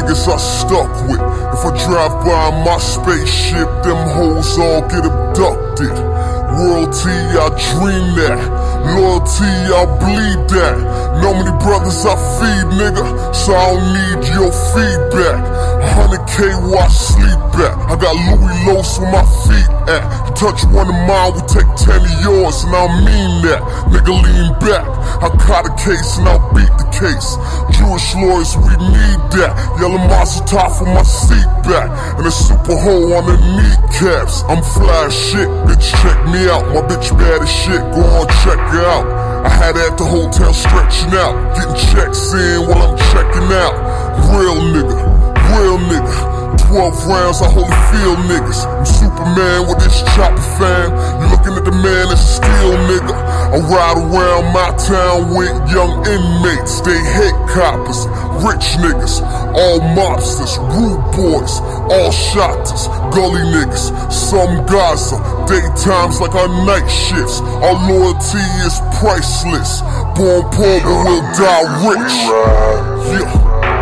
niggas I stuck with. If I drive by my spaceship, them hoes all get abducted. Royalty, I dream that. Loyalty, I bleed that. Know many brothers I feed, nigga, so I don't need your feedback. 100K where I sleep at. I got Louis Los where my feet at. You touch one of mine, we take 10 of yours, and I mean that. Nigga, lean back. I caught a case and I'll beat the case. Jewish lawyers, we need that. Yellow Mazel Tov for my seat back, and a super hole on the kneecaps. I'm fly as shit, bitch, check me out. My bitch bad as shit, go on, check her out. I had her at the hotel stretching out, getting checks in while I'm checking out. Real nigga, real nigga. 12 rounds, I Holyfield niggas. I'm Superman with this chopper fam. You looking at the man that's a steel nigga. I ride around my town with young inmates. They hate coppers, rich niggas, all mobsters, rude boys, all shotters, gully niggas, some Gaza. Daytimes like our night shifts. Our loyalty is priceless. Born poor but we'll die rich. Yeah.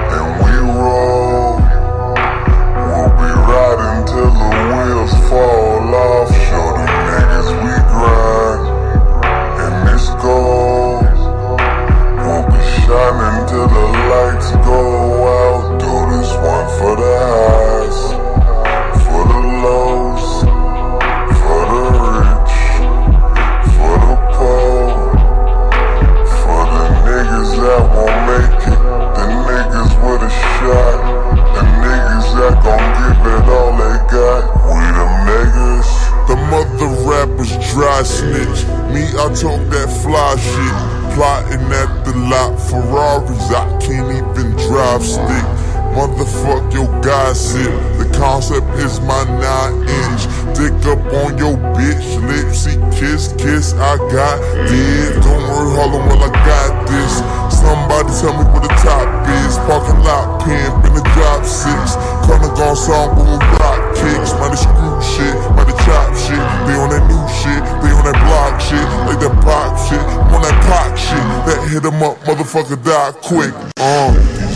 Till the wheels fall off, show them niggas we grind, and this gold won't be shining till the lights go out. Do this one for the highs, for the lows, for the rich, for the poor, for the niggas that won't make it, the niggas with a shot, the niggas that gon' give it all they got. We them niggas. The mother rappers dry snitch. Me, I talk that fly shit. Plotting at the lot, Ferraris, I can't even drive stick. Motherfuck your gossip. The concept is my 9-inch. Dick up on your bitch, lipsy kiss, kiss. I got dead. Don't worry, Harlem, well I got this. Somebody tell me where the top is. Parking lot pimp in the drop 6. Kinda gone song with rock kicks. Man, the screw shit, man, the chop shit. They on that new shit, they on that block shit. Like that pop shit, I'm on that pop shit. That hit 'em up, motherfucker die quick.